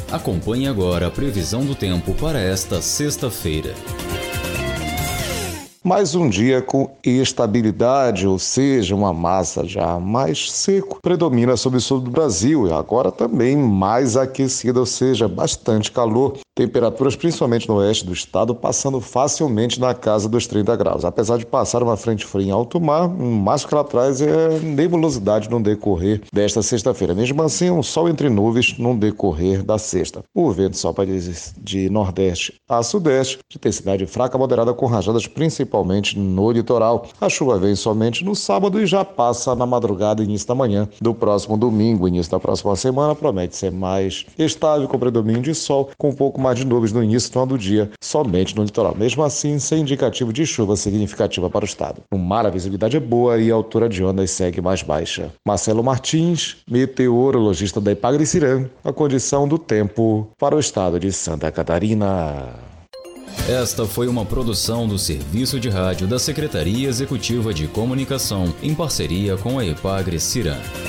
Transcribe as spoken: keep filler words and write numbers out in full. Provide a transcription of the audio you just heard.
Acompanhe agora a previsão do tempo para esta sexta-feira. Mais um dia com estabilidade, ou seja, uma massa já mais seco predomina sobre o sul do Brasil e agora também mais aquecida, ou seja, bastante calor. Temperaturas principalmente no oeste do estado passando facilmente na casa dos trinta graus. Apesar de passar uma frente fria em alto mar, o máximo que ela traz é nebulosidade no decorrer desta sexta-feira. Mesmo assim, um sol entre nuvens no decorrer da sexta. O vento sopra de, de nordeste a sudeste, de intensidade fraca a moderada com rajadas principalmente no litoral. A chuva vem somente no sábado e já passa na madrugada e início da manhã do próximo domingo. O início da próxima semana promete ser mais estável, com predomínio de sol, com um pouco mais de nuvens no início do dia, somente no litoral. Mesmo assim, sem indicativo de chuva significativa para o estado. No mar, a visibilidade é boa e a altura de ondas segue mais baixa. Marcelo Martins, meteorologista da Ipagre-Cirã, a condição do tempo para o estado de Santa Catarina. Esta foi uma produção do Serviço de Rádio da Secretaria Executiva de Comunicação, em parceria com a Ipagre-Cirã.